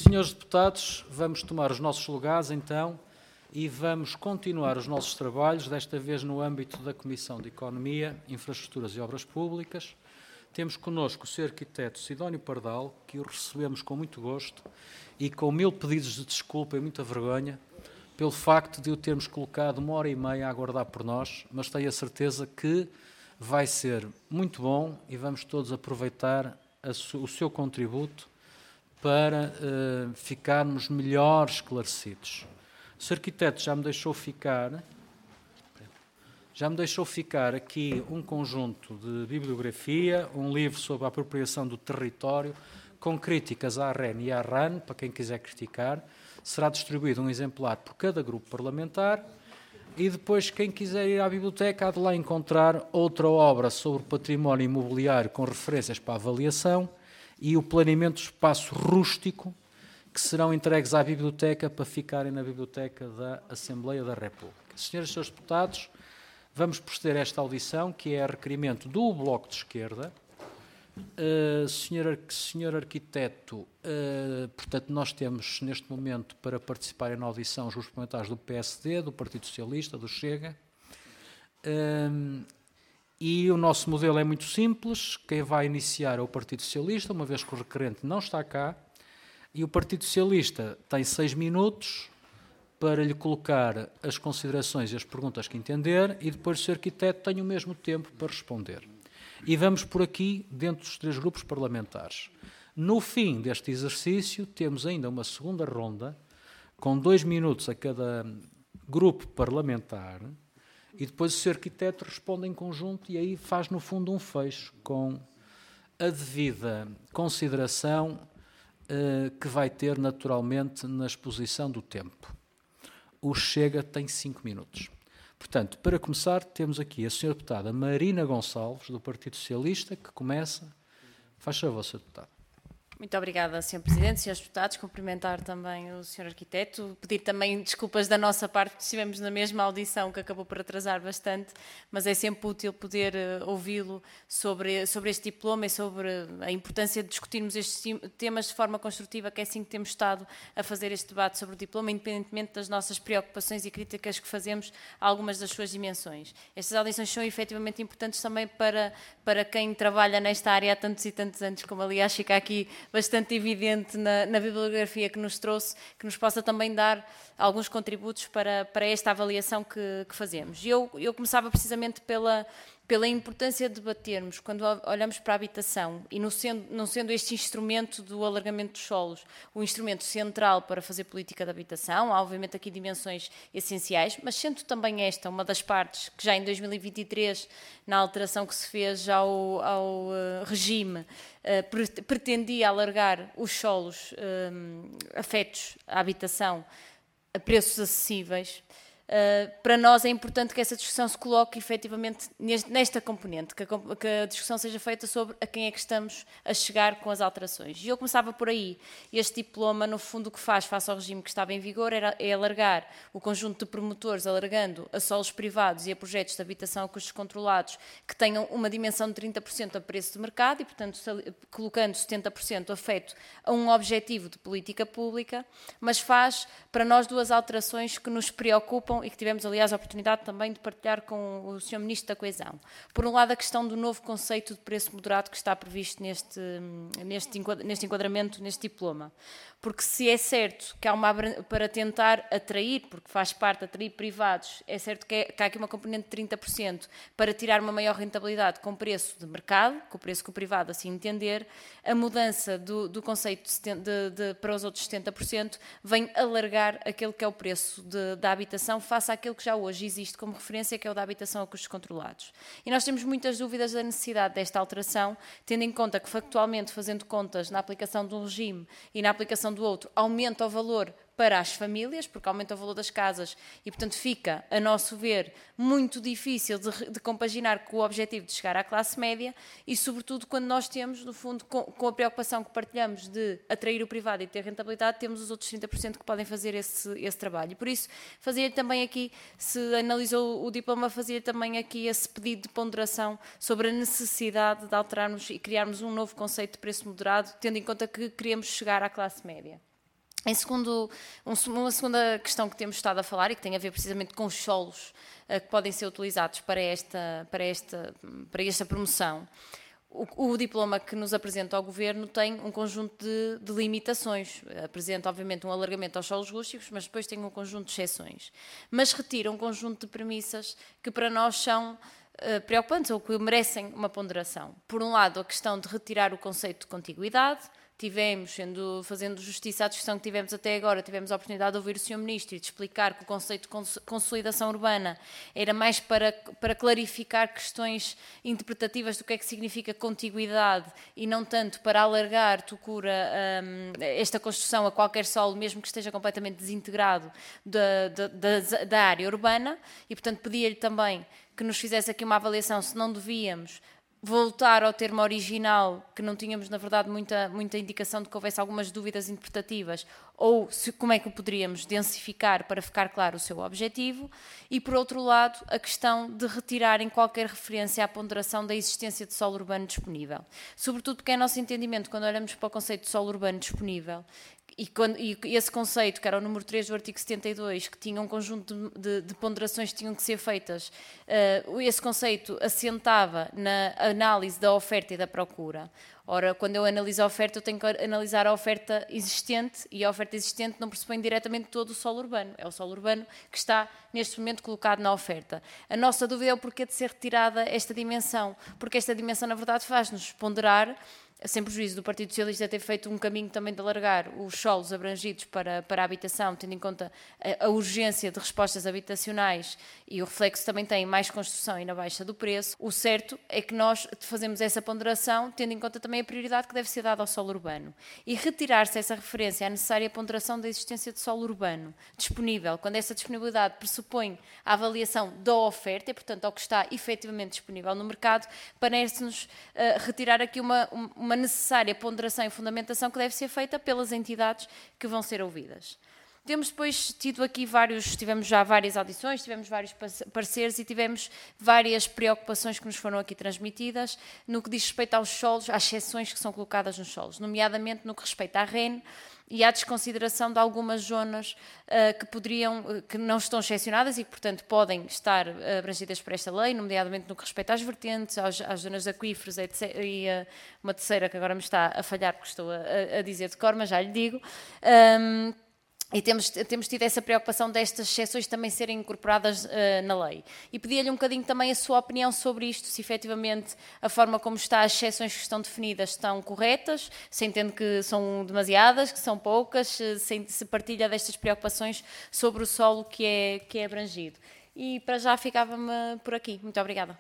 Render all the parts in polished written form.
Senhores deputados, vamos tomar os nossos lugares, então, e vamos continuar os nossos trabalhos, desta vez no âmbito da Comissão de Economia, Infraestruturas e Obras Públicas. Temos connosco o Sr. Arquiteto Sidónio Pardal, que o recebemos com muito gosto e com 1000 pedidos de desculpa e muita vergonha pelo facto de o termos colocado 1h30 a aguardar por nós, mas tenho a certeza que vai ser muito bom e vamos todos aproveitar o seu contributo para ficarmos melhor esclarecidos. O Sr. Arquiteto já me deixou ficar aqui um conjunto de bibliografia, um livro sobre a apropriação do território, com críticas à REN e à RAN, para quem quiser criticar. Será distribuído um exemplar por cada grupo parlamentar e depois, quem quiser ir à biblioteca, há de lá encontrar outra obra sobre património imobiliário com referências para avaliação e o planeamento do espaço rústico, que serão entregues à biblioteca para ficarem na biblioteca da Assembleia da República. Senhoras e senhores deputados, vamos proceder a esta audição, que é a requerimento do Bloco de Esquerda. Senhor Arquiteto, portanto, nós temos neste momento para participarem na audição os grupos parlamentares do PSD, do Partido Socialista, do Chega, e o nosso modelo é muito simples. Quem vai iniciar é o Partido Socialista, uma vez que o requerente não está cá, e o Partido Socialista tem 6 minutos para lhe colocar as considerações e as perguntas que entender, e depois o Sr. Arquiteto tem o mesmo tempo para responder. E vamos por aqui dentro dos 3 grupos parlamentares. No fim deste exercício, temos ainda uma segunda ronda, com 2 minutos a cada grupo parlamentar, e depois o Sr. Arquiteto responde em conjunto e aí faz, no fundo, um fecho com a devida consideração que vai ter, naturalmente, na exposição do tempo. O Chega tem 5 minutos. Portanto, para começar, temos aqui a Sra. Deputada Marina Gonçalves, do Partido Socialista, que começa. Faz favor, Sra. Deputada. Muito obrigada, Sr. Presidente, Srs. Deputados. Cumprimentar também o Sr. Arquiteto. Pedir também desculpas da nossa parte, porque estivemos na mesma audição, que acabou por atrasar bastante, mas é sempre útil poder ouvi-lo sobre este diploma e sobre a importância de discutirmos estes temas de forma construtiva, que é assim que temos estado a fazer este debate sobre o diploma, independentemente das nossas preocupações e críticas que fazemos a algumas das suas dimensões. Estas audições são efetivamente importantes também para quem trabalha nesta área há tantos e tantos anos, como aliás fica aqui bastante evidente na bibliografia que nos trouxe, que nos possa também dar alguns contributos para esta avaliação que fazemos. Eu começava precisamente pela importância de debatermos, quando olhamos para a habitação, e não sendo este instrumento do alargamento dos solos o instrumento central para fazer política de habitação, há obviamente aqui dimensões essenciais, mas sendo também esta uma das partes que já em 2023, na alteração que se fez ao regime, pretendia alargar os solos afetos à habitação a preços acessíveis. Para nós é importante que essa discussão se coloque efetivamente nesta componente, que a discussão seja feita sobre a quem é que estamos a chegar com as alterações. E eu começava por aí. Este diploma, no fundo, o que faz face ao regime que estava em vigor é alargar o conjunto de promotores, alargando a solos privados e a projetos de habitação a custos controlados que tenham uma dimensão de 30% a preço de mercado e, portanto, colocando 70% afeto a um objetivo de política pública, mas faz para nós 2 alterações que nos preocupam e que tivemos, aliás, a oportunidade também de partilhar com o Sr. Ministro da Coesão. Por um lado, a questão do novo conceito de preço moderado que está previsto neste enquadramento, neste diploma. Porque se é certo que há para tentar atrair, porque faz parte atrair privados, é certo que há aqui uma componente de 30% para tirar uma maior rentabilidade com preço de mercado, com o preço que o privado assim entender, a mudança do conceito para os outros 70% vem alargar aquele que é o preço da habitação face àquele que já hoje existe como referência, que é o da habitação a custos controlados. E nós temos muitas dúvidas da necessidade desta alteração, tendo em conta que, factualmente, fazendo contas na aplicação de um regime e na aplicação do outro, aumenta o valor para as famílias, porque aumenta o valor das casas e, portanto, fica, a nosso ver, muito difícil de compaginar com o objetivo de chegar à classe média e, sobretudo, quando nós temos, no fundo, com a preocupação que partilhamos de atrair o privado e ter rentabilidade, temos os outros 30% que podem fazer esse trabalho. E, por isso, fazia também aqui, se analisou o diploma, fazia também aqui esse pedido de ponderação sobre a necessidade de alterarmos e criarmos um novo conceito de preço moderado, tendo em conta que queremos chegar à classe média. Uma segunda questão que temos estado a falar e que tem a ver precisamente com os solos que podem ser utilizados para esta promoção. O diploma que nos apresenta ao Governo tem um conjunto de limitações. Apresenta, obviamente, um alargamento aos solos rústicos, mas depois tem um conjunto de exceções. Mas retira um conjunto de premissas que para nós são preocupantes ou que merecem uma ponderação. Por um lado, a questão de retirar o conceito de contiguidade. Fazendo justiça à discussão que tivemos até agora, tivemos a oportunidade de ouvir o Sr. Ministro e de explicar que o conceito de consolidação urbana era mais para clarificar questões interpretativas do que é que significa contiguidade e não tanto para alargar, esta construção a qualquer solo, mesmo que esteja completamente desintegrado da área urbana, e portanto pedia-lhe também que nos fizesse aqui uma avaliação se não devíamos voltar ao termo original, que não tínhamos, na verdade, muita indicação de que houvesse algumas dúvidas interpretativas, ou como é que o poderíamos densificar para ficar claro o seu objetivo, e, por outro lado, a questão de retirarem qualquer referência à ponderação da existência de solo urbano disponível. Sobretudo porque é nosso entendimento, quando olhamos para o conceito de solo urbano disponível, e esse conceito, que era o número 3 do artigo 72, que tinha um conjunto de ponderações que tinham que ser feitas, esse conceito assentava na análise da oferta e da procura. Ora, quando eu analiso a oferta, eu tenho que analisar a oferta existente, e a oferta existente não pressupõe diretamente todo o solo urbano. É o solo urbano que está, neste momento, colocado na oferta. A nossa dúvida é o porquê de ser retirada esta dimensão, porque esta dimensão, na verdade, faz-nos ponderar, sem prejuízo do Partido Socialista ter feito um caminho também de alargar os solos abrangidos para a habitação, tendo em conta a urgência de respostas habitacionais e o reflexo também tem mais construção e na baixa do preço. O certo é que nós fazemos essa ponderação, tendo em conta também a prioridade que deve ser dada ao solo urbano. E retirar-se essa referência à necessária ponderação da existência de solo urbano disponível, quando essa disponibilidade pressupõe a avaliação da oferta, e portanto ao que está efetivamente disponível no mercado, parece-nos retirar aqui uma necessária ponderação e fundamentação que deve ser feita pelas entidades que vão ser ouvidas. Temos depois tivemos já várias audições, tivemos vários pareceres e tivemos várias preocupações que nos foram aqui transmitidas no que diz respeito aos solos, às exceções que são colocadas nos solos, nomeadamente no que respeita à REN e à desconsideração de algumas zonas que não estão excepcionadas e que, portanto, podem estar abrangidas por esta lei, nomeadamente no que respeita às vertentes, às zonas de aquíferos, etc. E uma terceira que agora me está a falhar porque estou a dizer de cor, mas já lhe digo. E temos tido essa preocupação destas exceções também serem incorporadas na lei. E pedia-lhe um bocadinho também a sua opinião sobre isto, se efetivamente a forma como está, as exceções que estão definidas estão corretas, se entende que são demasiadas, que são poucas, se partilha destas preocupações sobre o solo que é abrangido. E para já ficava-me por aqui. Muito obrigada.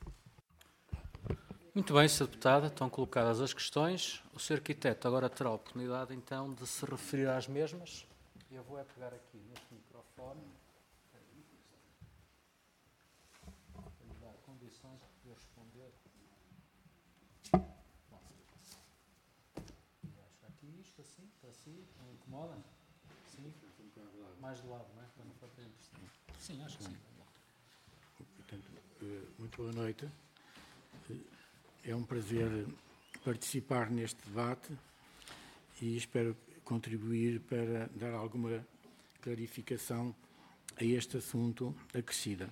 Muito bem, Sra. Deputada, estão colocadas as questões. O Sr. Arquiteto agora terá a oportunidade, então, de se referir às mesmas. Eu vou pegar aqui neste microfone para lhe dar condições de poder responder. Bom, acho aqui isto assim, para si, não incomoda? Sim, mais de lado, não é? Para não for sim, acho que sim. Portanto, muito boa noite. É um prazer participar neste debate e espero contribuir para dar alguma clarificação a este assunto acrescida.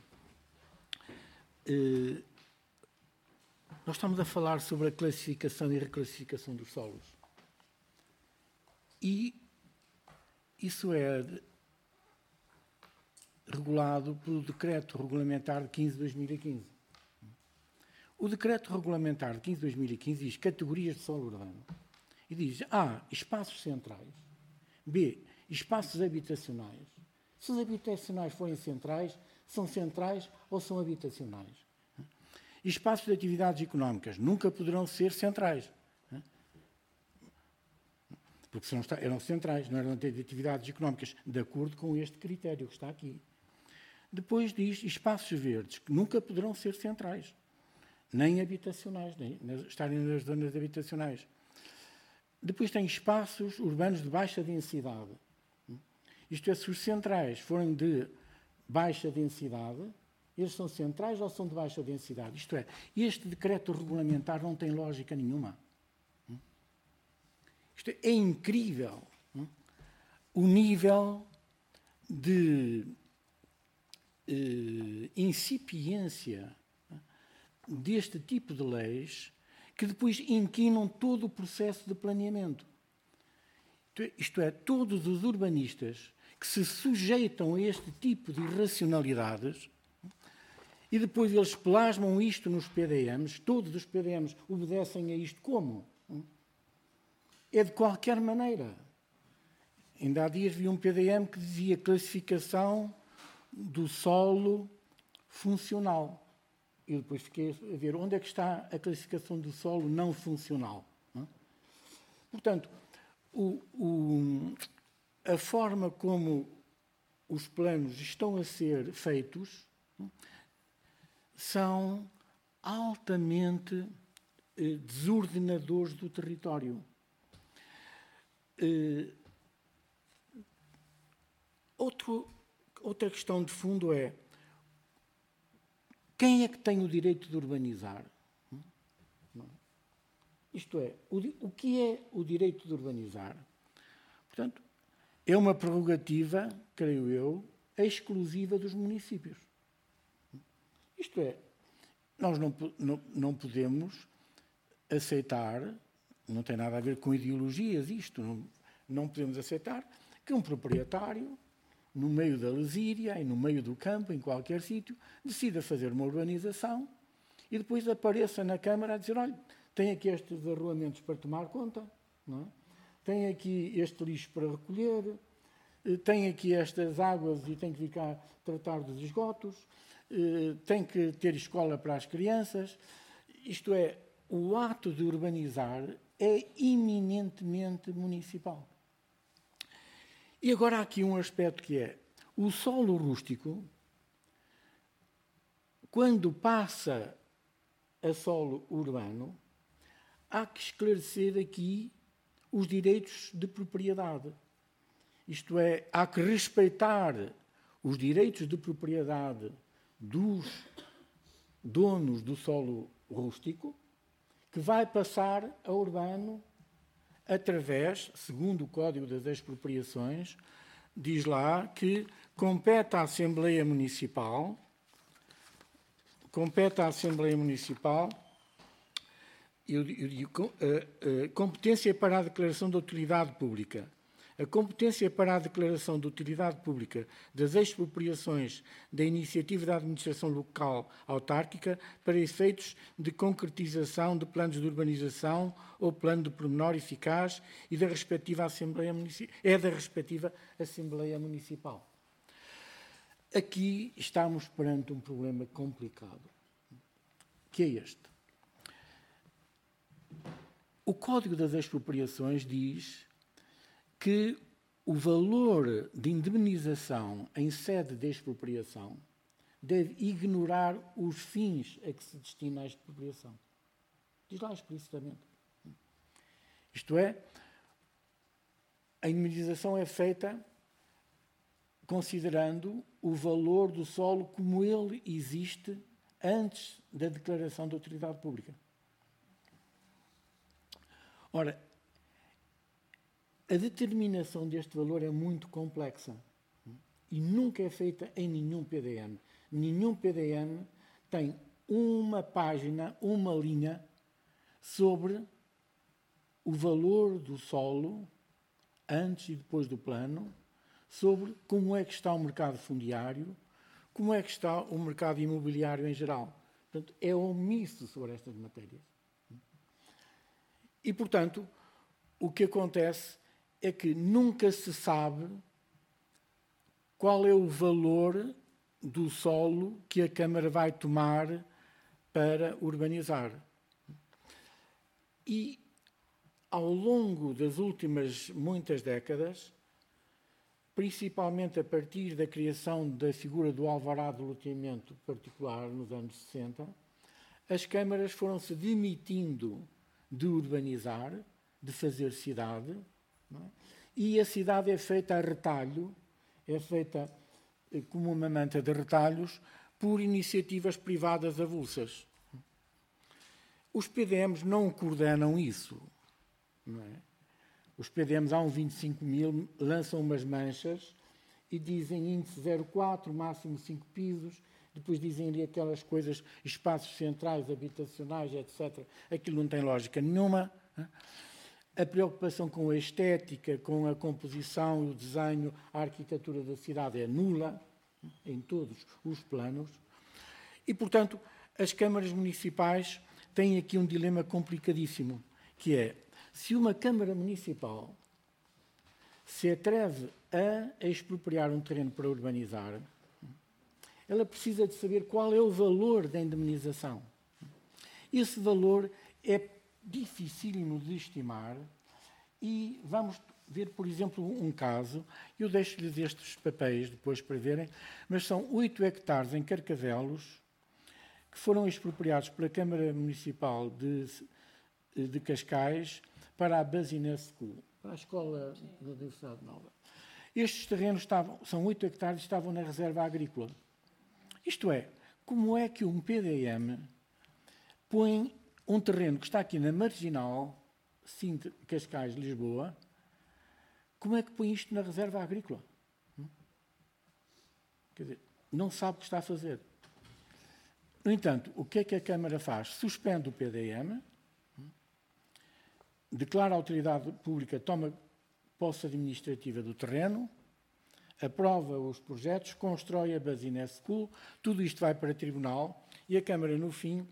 Nós estamos a falar sobre a classificação e reclassificação dos solos. E isso é regulado pelo Decreto Regulamentar de 15 de 2015. O Decreto Regulamentar de 15 de 2015 diz categorias de solo urbano. E diz A, espaços centrais, B, espaços habitacionais. Se os habitacionais forem centrais, são centrais ou são habitacionais. Espaços de atividades económicas nunca poderão ser centrais. Porque se não eram centrais, não eram de atividades económicas, de acordo com este critério que está aqui. Depois diz espaços verdes, que nunca poderão ser centrais, nem habitacionais, nem estarem nas zonas habitacionais. Depois tem espaços urbanos de baixa densidade. Isto é, se os centrais forem de baixa densidade, eles são centrais ou são de baixa densidade? Isto é, este decreto regulamentar não tem lógica nenhuma. Isto é incrível. o nível de incipiência deste tipo de leis que depois inquinam todo o processo de planeamento. Isto é, todos os urbanistas que se sujeitam a este tipo de irracionalidades e depois eles plasmam isto nos PDMs, todos os PDMs obedecem a isto como? É de qualquer maneira. Ainda há dias vi um PDM que dizia classificação do solo funcional. E depois fiquei a ver onde é que está a classificação do solo não funcional. Não? Portanto, a forma como os planos estão a ser feitos são altamente desordenadores do território. Outra questão de fundo é quem é que tem o direito de urbanizar? Isto é, o que é o direito de urbanizar? Portanto, é uma prerrogativa, creio eu, exclusiva dos municípios. Isto é, nós não podemos aceitar, não tem nada a ver com ideologias isto, não podemos aceitar que um proprietário, no meio da lesíria e no meio do campo, em qualquer sítio, decida fazer uma urbanização e depois apareça na Câmara a dizer, olha, tem aqui estes arruamentos para tomar conta, não é? Tem aqui este lixo para recolher, tem aqui estas águas e tem que ficar tratar dos esgotos, tem que ter escola para as crianças. Isto é, o ato de urbanizar é eminentemente municipal. E agora há aqui um aspecto que é, o solo rústico, quando passa a solo urbano, há que esclarecer aqui os direitos de propriedade. Isto é, há que respeitar os direitos de propriedade dos donos do solo rústico, que vai passar a urbano através, segundo o Código das Expropriações, diz lá que compete à Assembleia Municipal competência para a declaração de utilidade pública. A competência para a declaração de utilidade pública das expropriações da iniciativa da administração local autárquica para efeitos de concretização de planos de urbanização ou plano de pormenor eficaz e da respectiva Assembleia Municipal. Aqui estamos perante um problema complicado, que é este. O Código das Expropriações diz que o valor de indemnização em sede de expropriação deve ignorar os fins a que se destina a expropriação. Diz lá explicitamente. Isto é, a indemnização é feita considerando o valor do solo como ele existe antes da declaração de utilidade pública. Ora, a determinação deste valor é muito complexa e nunca é feita em nenhum PDM. Nenhum PDM tem uma página, uma linha sobre o valor do solo antes e depois do plano, sobre como é que está o mercado fundiário, como é que está o mercado imobiliário em geral. Portanto, é omisso sobre estas matérias. E, portanto, o que acontece é que nunca se sabe qual é o valor do solo que a Câmara vai tomar para urbanizar. E, ao longo das últimas muitas décadas, principalmente a partir da criação da figura do alvará de loteamento particular nos anos 60, as câmaras foram-se demitindo de urbanizar, de fazer cidade, não é? E a cidade é feita a retalho, é feita como uma manta de retalhos por iniciativas privadas avulsas. Os PDMs não coordenam isso, não é? Os PDMs há um 25.000, lançam umas manchas e dizem índice 0,4, máximo 5 pisos, depois dizem ali aquelas coisas, espaços centrais, habitacionais, etc. Aquilo não tem lógica nenhuma. A preocupação com a estética, com a composição, o desenho, a arquitetura da cidade é nula, em todos os planos. E, portanto, as câmaras municipais têm aqui um dilema complicadíssimo, que é, se uma Câmara Municipal se atreve a expropriar um terreno para urbanizar, ela precisa de saber qual é o valor da indemnização. Esse valor é dificílimo de estimar e vamos ver, por exemplo, um caso, eu deixo-lhes estes papéis depois para verem, mas são 8 hectares em Carcavelos que foram expropriados pela Câmara Municipal de Cascais para a Business School, para a Escola da Universidade Nova. Estes terrenos são 8 hectares e estavam na reserva agrícola. Isto é, como é que um PDM põe um terreno que está aqui na Marginal, Sintra, Cascais, Lisboa, como é que põe isto na reserva agrícola? Quer dizer, não sabe o que está a fazer. No entanto, o que é que a Câmara faz? Suspende o PDM, declara a autoridade pública, toma posse administrativa do terreno, aprova os projetos, constrói a Business School, tudo isto vai para tribunal e a Câmara, no fim,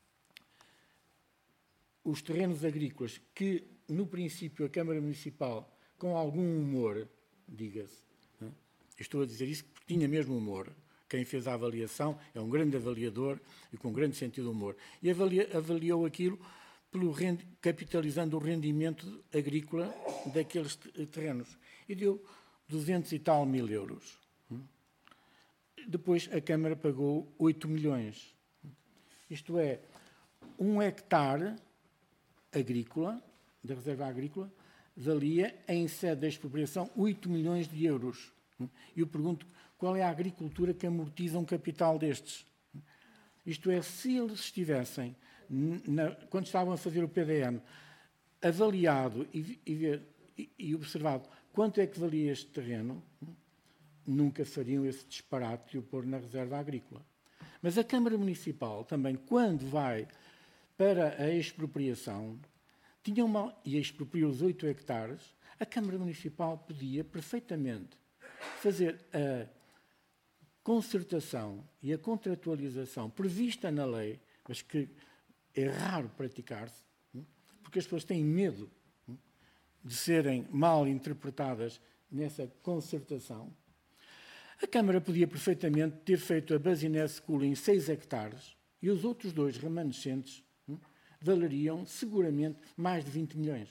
os terrenos agrícolas que, no princípio, a Câmara Municipal, com algum humor, diga-se, estou a dizer isso porque tinha mesmo humor, quem fez a avaliação é um grande avaliador e com grande sentido de humor, e avaliou aquilo capitalizando o rendimento agrícola daqueles terrenos. E deu 200 e tal mil euros. Depois a Câmara pagou 8 milhões. Isto é, 1 hectare agrícola, da reserva agrícola, valia, em sede da expropriação, 8 milhões de euros. E eu pergunto, qual é a agricultura que amortiza um capital destes? Isto é, se eles estivessem, quando estavam a fazer o PDM, avaliado e observado quanto é que valia este terreno, nunca fariam esse disparate de o pôr na reserva agrícola. Mas a Câmara Municipal também, quando vai para a expropriação, e expropria os 8 hectares, a Câmara Municipal podia perfeitamente fazer a concertação e a contratualização prevista na lei, mas que é raro praticar-se, porque as pessoas têm medo de serem mal interpretadas nessa concertação. A Câmara podia perfeitamente ter feito a Business School em 6 hectares e os outros 2 remanescentes valeriam seguramente mais de 20 milhões.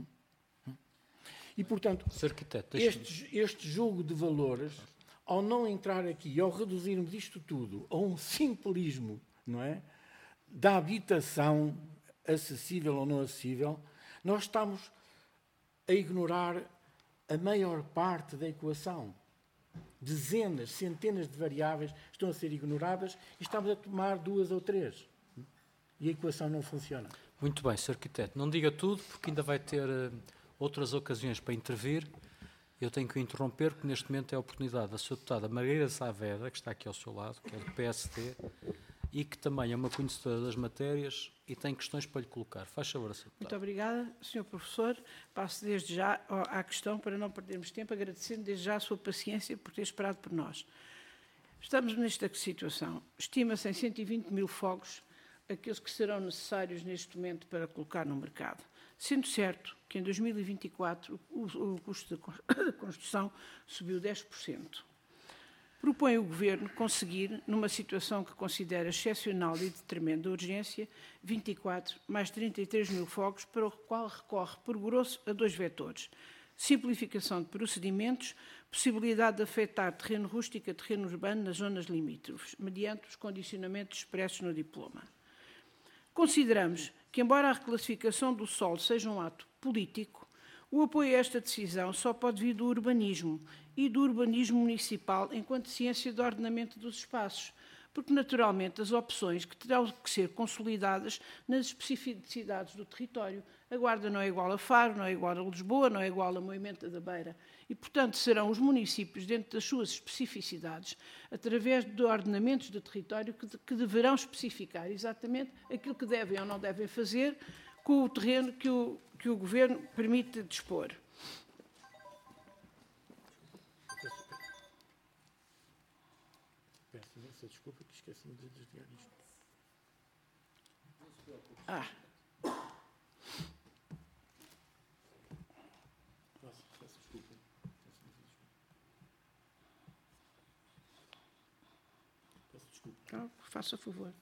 E, portanto, este jogo de valores, ao não entrar aqui e ao reduzirmos isto tudo a um simplismo, não é, da habitação acessível ou não acessível, nós estamos a ignorar a maior parte da equação. Dezenas, centenas de variáveis estão a ser ignoradas e estamos a tomar 2 ou 3. E a equação não funciona. Muito bem, Sr. Arquiteto. Não diga tudo, porque ainda vai ter outras ocasiões para intervir. Eu tenho que o interromper, porque neste momento é a oportunidade da Sra. Deputada Margarida Saavedra, que está aqui ao seu lado, que é do PSD, e que também é uma conhecedora das matérias e tem questões para lhe colocar. Faz favor, Sra. Deputada. Muito obrigada, Sr. Professor. Passo desde já à questão, para não perdermos tempo, agradecendo desde já a sua paciência por ter esperado por nós. Estamos nesta situação. Estima-se em 120 mil fogos aqueles que serão necessários neste momento para colocar no mercado. Sendo certo que em 2024 o custo da construção subiu 10%. Propõe o Governo conseguir, numa situação que considera excepcional e de tremenda urgência, 24 mais 33 mil fogos, para o qual recorre por grosso a 2 vetores. Simplificação de procedimentos, possibilidade de afetar terreno rústico a terreno urbano nas zonas limítrofes, mediante os condicionamentos expressos no diploma. Consideramos que, embora a reclassificação do solo seja um ato político, o apoio a esta decisão só pode vir do urbanismo e do urbanismo municipal enquanto ciência de ordenamento dos espaços, porque, naturalmente, as opções que terão que ser consolidadas nas especificidades do território, A Guarda não é igual a Faro, não é igual a Lisboa, não é igual a Moimenta da Beira. E, portanto, serão os municípios, dentro das suas especificidades, através de ordenamentos de território, que deverão especificar exatamente aquilo que devem ou não devem fazer com o terreno que o Governo permite dispor. Peço imensa desculpa que esqueci-me de desligar isto. Peço desculpa. Peço desculpa. Então, faça favor.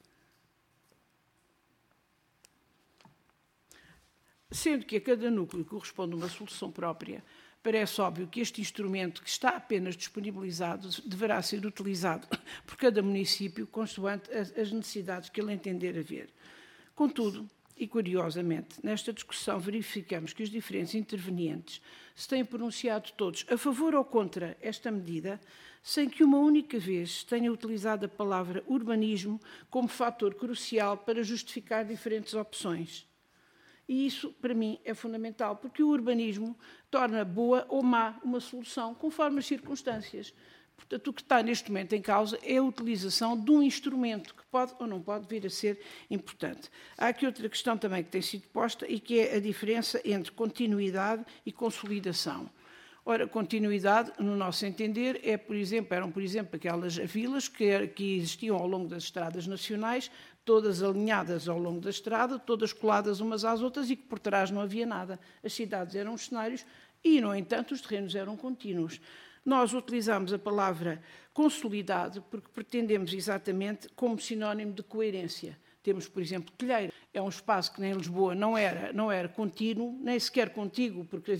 Sendo que a cada núcleo corresponde uma solução própria, parece óbvio que este instrumento, que está apenas disponibilizado, deverá ser utilizado por cada município, consoante as necessidades que ele entender haver. Contudo, e curiosamente, nesta discussão verificamos que os diferentes intervenientes se têm pronunciado todos a favor ou contra esta medida, sem que uma única vez tenha utilizado a palavra urbanismo como fator crucial para justificar diferentes opções. E isso, para mim, é fundamental, porque o urbanismo torna boa ou má uma solução, conforme as circunstâncias. Portanto, o que está neste momento em causa é a utilização de um instrumento que pode ou não pode vir a ser importante. Há aqui outra questão também que tem sido posta e que é a diferença entre continuidade e consolidação. Ora, continuidade, no nosso entender, eram, por exemplo, aquelas vilas que existiam ao longo das estradas nacionais, todas alinhadas ao longo da estrada, todas coladas umas às outras e que por trás não havia nada. As cidades eram os cenários e, no entanto, os terrenos eram contínuos. Nós utilizamos a palavra consolidado porque pretendemos exatamente como sinónimo de coerência. Temos, por exemplo, Telheira. É um espaço que nem Lisboa não era contínuo, nem sequer contíguo, porque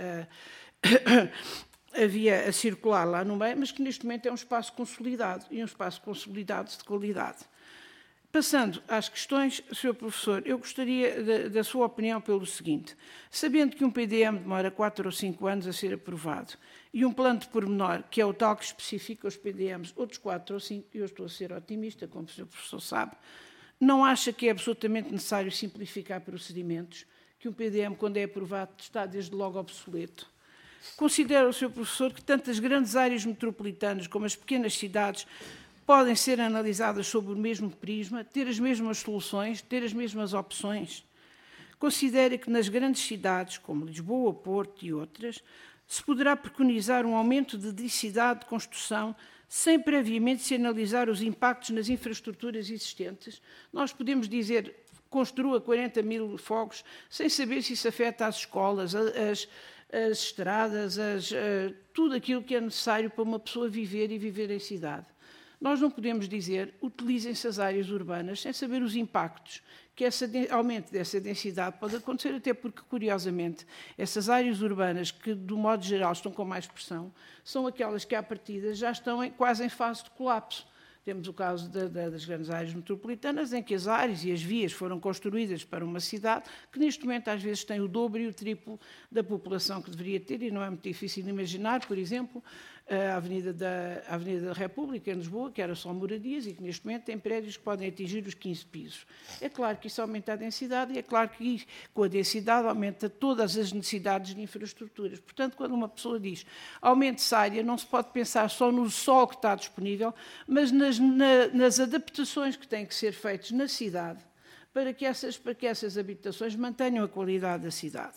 havia a circular lá no meio, mas que neste momento é um espaço consolidado, e um espaço consolidado de qualidade. Passando às questões, Sr. Professor, eu gostaria da sua opinião pelo seguinte. Sabendo que um PDM demora 4 ou 5 anos a ser aprovado e um plano de pormenor, que é o tal que especifica os PDMs, outros 4 ou 5, eu estou a ser otimista, como o Sr. Professor sabe, não acha que é absolutamente necessário simplificar procedimentos, que um PDM, quando é aprovado, está desde logo obsoleto? Considera o Sr. Professor que tanto as grandes áreas metropolitanas como as pequenas cidades podem ser analisadas sob o mesmo prisma, ter as mesmas soluções, ter as mesmas opções? Considera que nas grandes cidades, como Lisboa, Porto e outras, se poderá preconizar um aumento de densidade de construção sem previamente se analisar os impactos nas infraestruturas existentes? Nós podemos dizer, construa 40 mil fogos, sem saber se isso afeta as escolas, as estradas, tudo aquilo que é necessário para uma pessoa viver e viver em cidade. Nós não podemos dizer, utilizem-se as áreas urbanas sem saber os impactos que esse aumento dessa densidade pode acontecer, até porque, curiosamente, essas áreas urbanas que, do modo geral, estão com mais pressão, são aquelas que, à partida, já estão quase em fase de colapso. Temos o caso das grandes áreas metropolitanas, em que as áreas e as vias foram construídas para uma cidade que, neste momento, às vezes tem o dobro e o triplo da população que deveria ter, e não é muito difícil de imaginar, por exemplo, a Avenida da República, em Lisboa, que era só moradias e que, neste momento, tem prédios que podem atingir os 15 pisos. É claro que isso aumenta a densidade e é claro que, com a densidade, aumenta todas as necessidades de infraestruturas. Portanto, quando uma pessoa diz aumente-se a área, não se pode pensar só no sol que está disponível, mas nas adaptações que têm que ser feitas na cidade para que essas habitações mantenham a qualidade da cidade.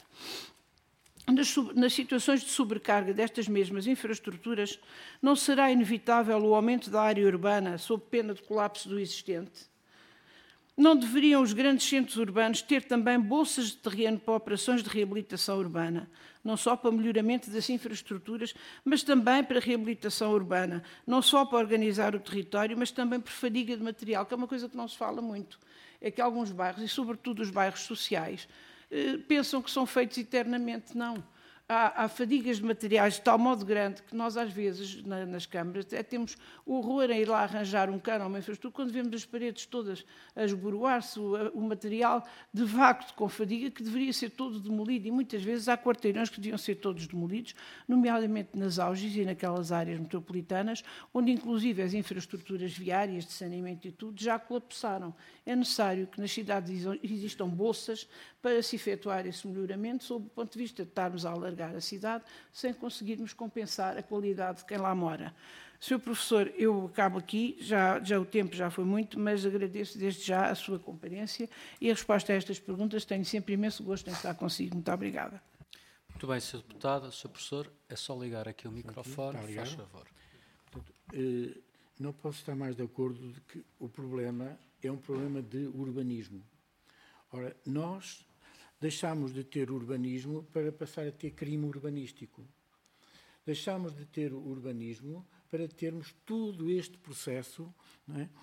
Nas situações de sobrecarga destas mesmas infraestruturas, não será inevitável o aumento da área urbana sob pena de colapso do existente? Não deveriam os grandes centros urbanos ter também bolsas de terreno para operações de reabilitação urbana, não só para melhoramento das infraestruturas, mas também para reabilitação urbana, não só para organizar o território, mas também por fadiga de material, que é uma coisa que não se fala muito. É que alguns bairros, e sobretudo os bairros sociais, pensam que são feitos eternamente. Não. há fadigas de materiais de tal modo grande que nós, às vezes, nas câmaras, temos o horror em ir lá arranjar um cano ou uma infraestrutura, quando vemos as paredes todas a esboroar-se, o material de facto com fadiga, que deveria ser todo demolido, e muitas vezes há quarteirões que deviam ser todos demolidos, nomeadamente nas auges e naquelas áreas metropolitanas, onde inclusive as infraestruturas viárias, de saneamento e tudo, já colapsaram. É necessário que nas cidades existam bolsas para se efetuar esse melhoramento, sob o ponto de vista de estarmos a alargar a cidade, sem conseguirmos compensar a qualidade de quem lá mora. Sr. Professor, eu acabo aqui, já o tempo já foi muito, mas agradeço desde já a sua comparência e a resposta a estas perguntas. Tenho sempre imenso gosto em estar consigo. Muito obrigada. Muito bem, Sr. Deputado. Sr. Professor, é só ligar aqui o microfone, faz favor. Portanto, não posso estar mais de acordo de que o problema é um problema de urbanismo. Ora, nós deixámos de ter urbanismo para passar a ter crime urbanístico. Deixámos de ter urbanismo para termos todo este processo, não é,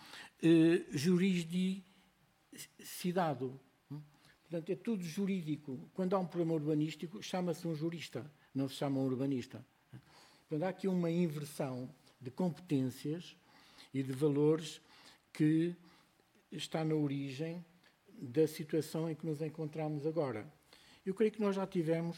juridicidado. Portanto, é tudo jurídico. Quando há um problema urbanístico, chama-se um jurista, não se chama um urbanista. Portanto, há aqui uma inversão de competências e de valores que está na origem da situação em que nos encontramos agora. Eu creio que nós já tivemos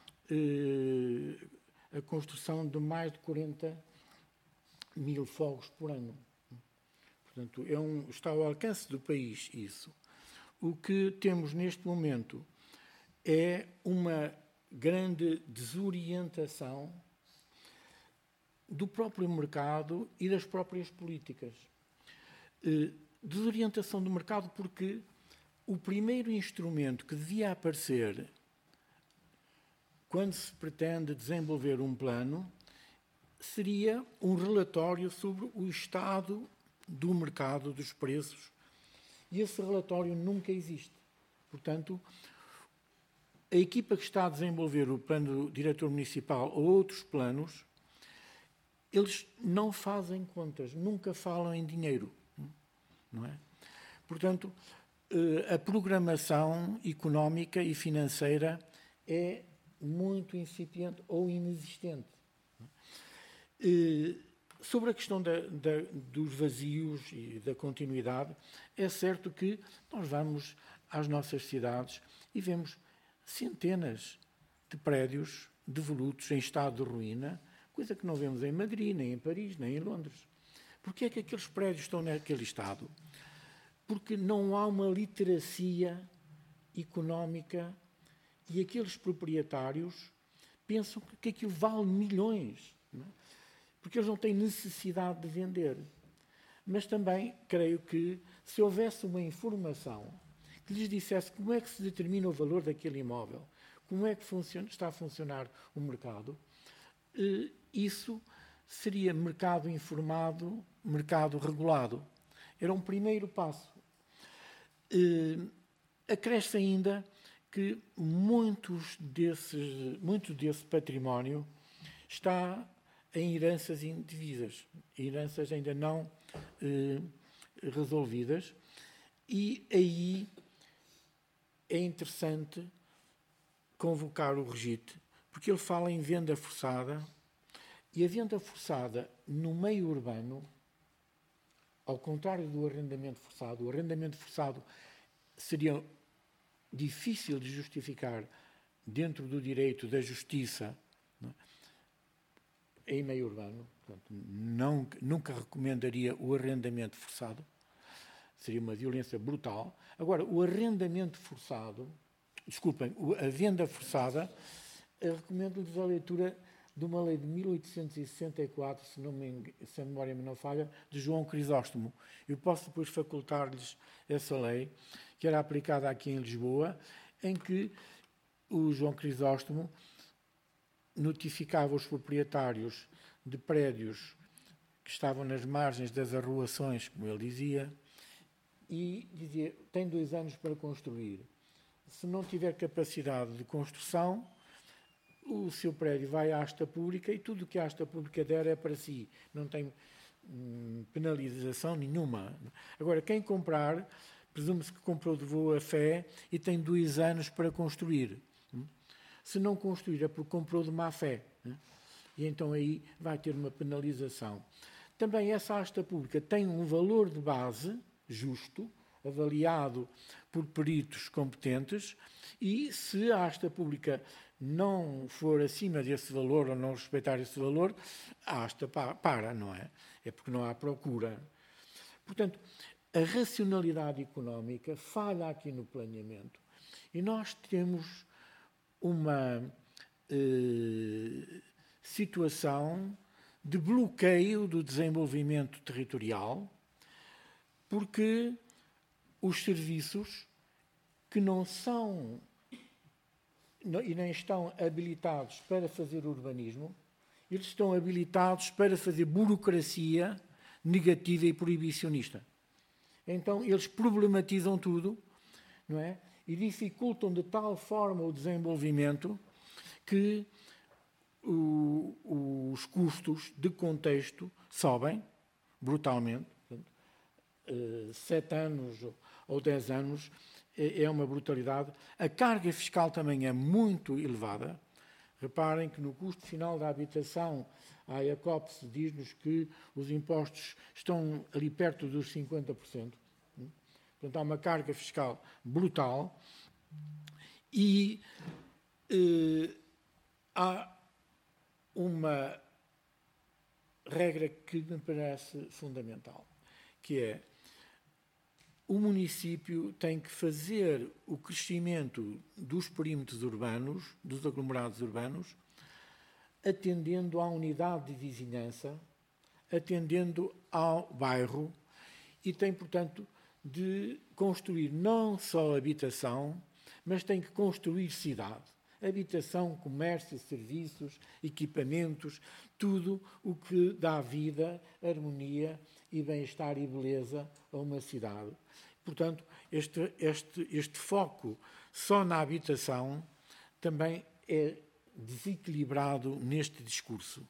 a construção de mais de 40 mil fogos por ano. Portanto, está ao alcance do país isso. O que temos neste momento é uma grande desorientação do próprio mercado e das próprias políticas. Desorientação do mercado porque o primeiro instrumento que devia aparecer quando se pretende desenvolver um plano seria um relatório sobre o estado do mercado, dos preços, e esse relatório nunca existe. Portanto, a equipa que está a desenvolver o plano do diretor municipal ou outros planos, eles não fazem contas, nunca falam em dinheiro, não é? Portanto, a programação económica e financeira é muito incipiente ou inexistente. Sobre a questão dos vazios e da continuidade, é certo que nós vamos às nossas cidades e vemos centenas de prédios devolutos em estado de ruína, coisa que não vemos em Madrid, nem em Paris, nem em Londres. Porquê é que aqueles prédios estão naquele estado? Porque não há uma literacia económica e aqueles proprietários pensam que aquilo vale milhões, não é? Porque eles não têm necessidade de vender. Mas também creio que se houvesse uma informação que lhes dissesse como é que se determina o valor daquele imóvel, como é que está a funcionar o mercado, isso seria mercado informado, mercado regulado. Era um primeiro passo. Acresce ainda que muito desse património está em heranças indevidas, heranças ainda não resolvidas, e aí é interessante convocar o Regite, porque ele fala em venda forçada, e a venda forçada no meio urbano, ao contrário do arrendamento forçado, o arrendamento forçado seria difícil de justificar dentro do direito da justiça, não é? Em meio urbano. Portanto, nunca recomendaria o arrendamento forçado, seria uma violência brutal. Agora, o arrendamento forçado, desculpem, a venda forçada, recomendo-lhes a leitura de uma lei de 1864, se a memória me não falha, de João Crisóstomo. Eu posso depois facultar-lhes essa lei, que era aplicada aqui em Lisboa, em que o João Crisóstomo notificava os proprietários de prédios que estavam nas margens das arruações, como ele dizia, e dizia, tem 2 anos para construir. Se não tiver capacidade de construção, o seu prédio vai à asta pública e tudo o que a asta pública der é para si. Não tem penalização nenhuma. Agora, quem comprar, presume-se que comprou de boa fé e tem 2 anos para construir. Se não construir é porque comprou de má fé. Né? E então aí vai ter uma penalização. Também essa asta pública tem um valor de base justo, avaliado por peritos competentes, e se a asta pública não for acima desse valor ou não respeitar esse valor, a asta para, não é? É porque não há procura. Portanto, a racionalidade económica falha aqui no planeamento. E nós temos uma situação de bloqueio do desenvolvimento territorial, porque os serviços que não são e nem estão habilitados para fazer urbanismo, eles estão habilitados para fazer burocracia negativa e proibicionista. Então, eles problematizam tudo, não é? E dificultam de tal forma o desenvolvimento que os custos de contexto sobem brutalmente. 7 anos ou 10 anos é uma brutalidade. A carga fiscal também é muito elevada. Reparem que no custo final da habitação, a EACOPS diz-nos que os impostos estão ali perto dos 50%. Portanto, há uma carga fiscal brutal e há uma regra que me parece fundamental, que é o município tem que fazer o crescimento dos perímetros urbanos, dos aglomerados urbanos, atendendo à unidade de vizinhança, atendendo ao bairro e tem, portanto, de construir não só habitação, mas tem que construir cidade. Habitação, comércio, serviços, equipamentos, tudo o que dá vida, harmonia e bem-estar e beleza a uma cidade. Portanto, este foco só na habitação também é desequilibrado neste discurso.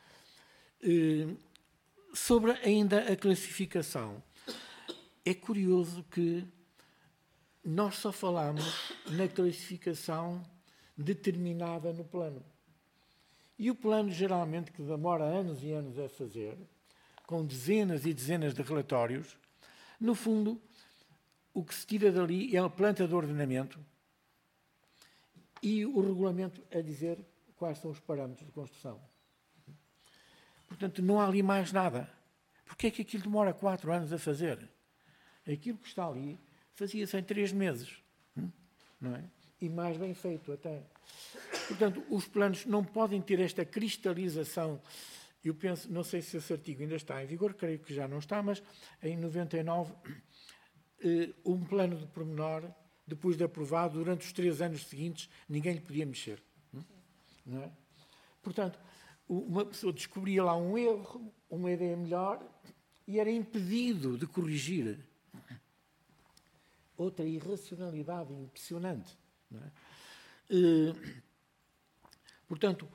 Sobre ainda a classificação, é curioso que nós só falamos na classificação determinada no plano. E o plano, geralmente, que demora anos e anos a fazer, com dezenas e dezenas de relatórios, no fundo, o que se tira dali é a planta de ordenamento e o regulamento a dizer quais são os parâmetros de construção. Portanto, não há ali mais nada. Porquê é que aquilo demora 4 anos a fazer? Aquilo que está ali fazia-se em 3 meses. Não é? E mais bem feito até. Portanto, os planos não podem ter esta cristalização. Eu penso, não sei se esse artigo ainda está em vigor, creio que já não está, mas em 99, um plano de pormenor, depois de aprovado, durante os 3 anos seguintes, ninguém lhe podia mexer. Não é? Portanto, uma pessoa descobria lá um erro, uma ideia melhor, e era impedido de corrigir. Outra irracionalidade impressionante. Não é? Portanto,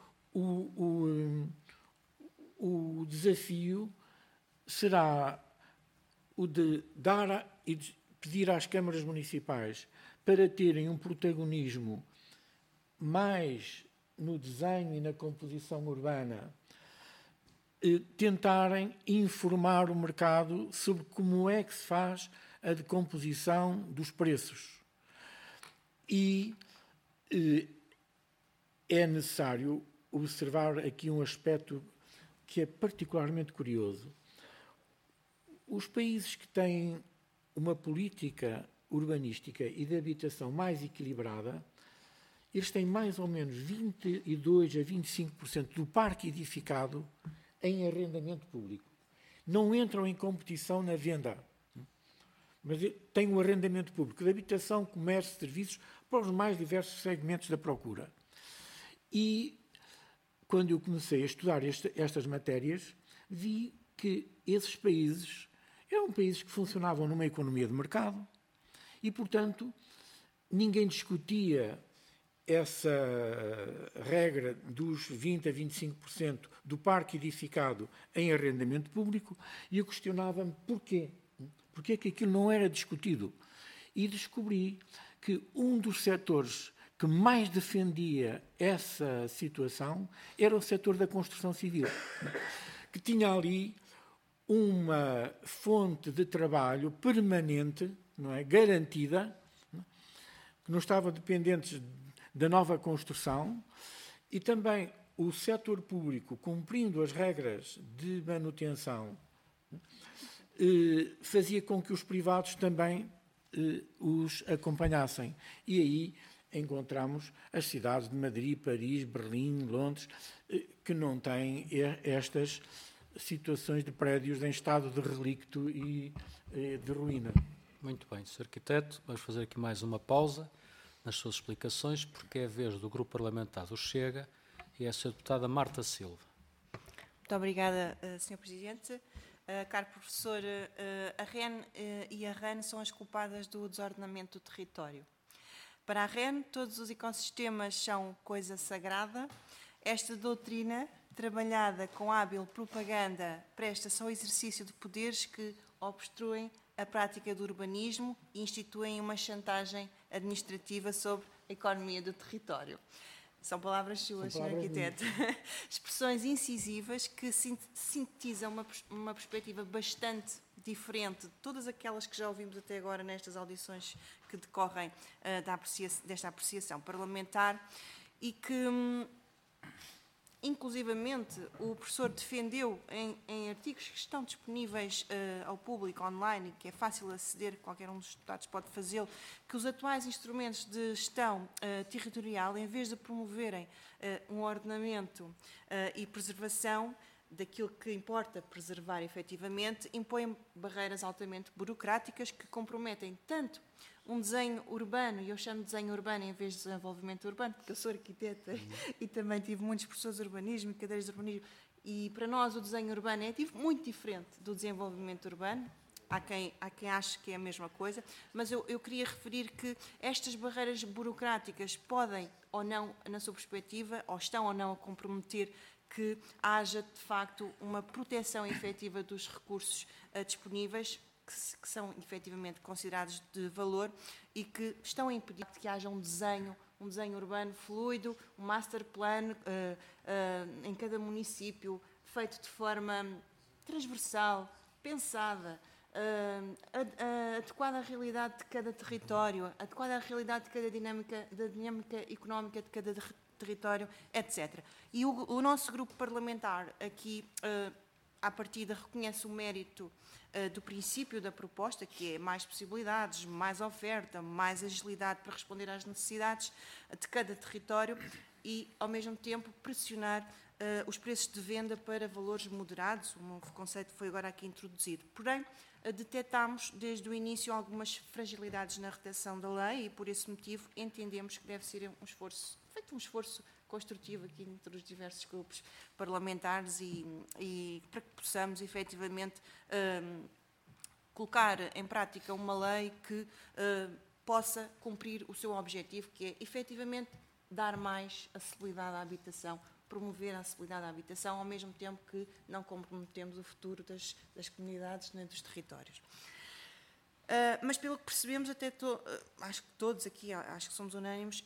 o desafio será o de dar e de pedir às câmaras municipais para terem um protagonismo mais no desenho e na composição urbana, tentarem informar o mercado sobre como é que se faz a decomposição dos preços. E é necessário observar aqui um aspecto que é particularmente curioso. Os países que têm uma política urbanística e de habitação mais equilibrada, eles têm mais ou menos 22% a 25% do parque edificado em arrendamento público. Não entram em competição na venda, mas têm um arrendamento público de habitação, comércio, serviços, para os mais diversos segmentos da procura. E, quando eu comecei a estudar estas matérias, vi que esses países eram países que funcionavam numa economia de mercado e, portanto, ninguém discutia essa regra dos 20% a 25% do parque edificado em arrendamento público e eu questionava-me porquê. Porquê que aquilo não era discutido? E descobri que um dos setores que mais defendia essa situação era o setor da construção civil, que tinha ali uma fonte de trabalho permanente, não é, garantida, que não estavam dependentes da nova construção, e também o setor público, cumprindo as regras de manutenção, fazia com que os privados também os acompanhassem. E aí encontramos as cidades de Madrid, Paris, Berlim, Londres, que não têm estas situações de prédios em estado de relicto e de ruína. Muito bem, Sr. Arquiteto, vamos fazer aqui mais uma pausa nas suas explicações, porque é a vez do Grupo Parlamentar do Chega e é a Sra. Deputada Marta Silva. Muito obrigada, Sr. Presidente. Caro professor, a REN e a RAN são as culpadas do desordenamento do território. Para a REN, todos os ecossistemas são coisa sagrada. Esta doutrina, trabalhada com hábil propaganda, presta-se ao exercício de poderes que obstruem a prática do urbanismo e instituem uma chantagem administrativa sobre a economia do território. São palavras suas, Sr. Arquiteto. Expressões incisivas que sintetizam uma perspectiva bastante diferente de todas aquelas que já ouvimos até agora nestas audições que decorrem desta apreciação parlamentar e que, inclusivamente, o professor defendeu em artigos que estão disponíveis ao público online, que é fácil aceder, qualquer um dos deputados pode fazê-lo, que os atuais instrumentos de gestão territorial, em vez de promoverem um ordenamento e preservação daquilo que importa preservar efetivamente, impõem barreiras altamente burocráticas que comprometem tanto um desenho urbano, e eu chamo de desenho urbano em vez de desenvolvimento urbano, porque eu sou arquiteta e também tive muitos professores de urbanismo e cadeiras de urbanismo, e para nós o desenho urbano é muito diferente do desenvolvimento urbano. Há quem ache que é a mesma coisa, mas eu queria referir que estas barreiras burocráticas podem ou não, na sua perspectiva, ou estão ou não a comprometer que haja, de facto, uma proteção efetiva dos recursos disponíveis, que são efetivamente considerados de valor e que estão a impedir que haja um desenho urbano fluido, um master plan em cada município, feito de forma transversal, pensada, adequada à realidade de cada território, adequada à realidade de cada dinâmica económica de cada território, etc. E o nosso grupo parlamentar aqui, à partida, reconhece o mérito do princípio da proposta, que é mais possibilidades, mais oferta, mais agilidade para responder às necessidades de cada território e, ao mesmo tempo, pressionar os preços de venda para valores moderados. Um novo conceito foi agora aqui introduzido. Porém, detectámos desde o início algumas fragilidades na redação da lei e, por esse motivo, entendemos que deve ser feito um esforço construtivo aqui entre os diversos grupos parlamentares e para que possamos, efetivamente, colocar em prática uma lei que possa cumprir o seu objetivo, que é, efetivamente, dar mais acessibilidade à habitação, promover a acessibilidade à habitação, ao mesmo tempo que não comprometemos o futuro das comunidades nem dos territórios. Mas, pelo que percebemos, acho que todos aqui, acho que somos unânimes,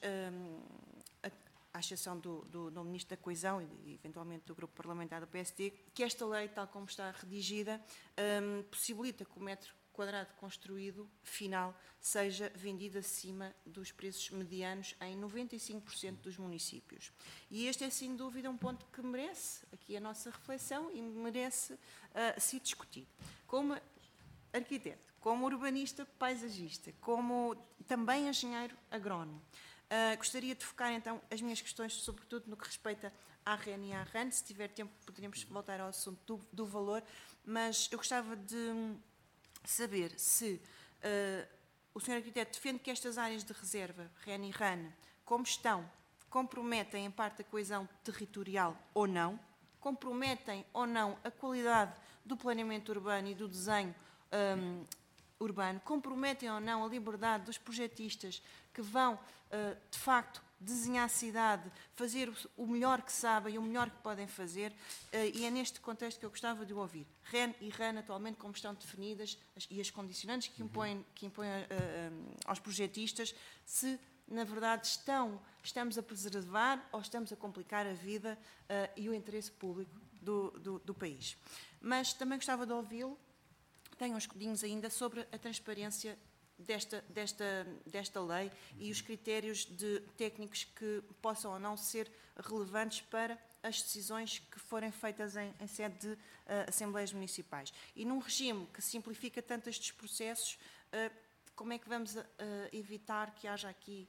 à exceção do Ministro da Coesão e, eventualmente, do Grupo Parlamentar do PSD, que esta lei, tal como está redigida, possibilita que o metro quadrado construído final seja vendido acima dos preços medianos em 95% dos municípios. E este é, sem dúvida, um ponto que merece aqui a nossa reflexão e merece ser discutido. Como arquiteto, como urbanista paisagista, como também engenheiro agrónomo, gostaria de focar, então, as minhas questões, sobretudo no que respeita à REN e à RAN. Se tiver tempo, poderíamos voltar ao assunto do valor, mas eu gostava de saber se o Sr. Arquiteto defende que estas áreas de reserva, REN e RAN, como estão, comprometem, em parte, a coesão territorial ou não, comprometem ou não a qualidade do planeamento urbano e do desenho urbano, comprometem ou não a liberdade dos projetistas que vão, de facto, desenhar a cidade, fazer o melhor que sabem e o melhor que podem fazer, e é neste contexto que eu gostava de ouvir. REN e RAN, atualmente, como estão definidas, e as condicionantes que impõem aos projetistas, se na verdade, estamos a preservar ou estamos a complicar a vida e o interesse público do país. Mas também gostava de ouvi-lo, tenho uns codinhos ainda, sobre a transparência desta lei e os critérios técnicos que possam ou não ser relevantes para as decisões que forem feitas em sede de Assembleias Municipais. E num regime que simplifica tanto estes processos, como é que vamos evitar que haja aqui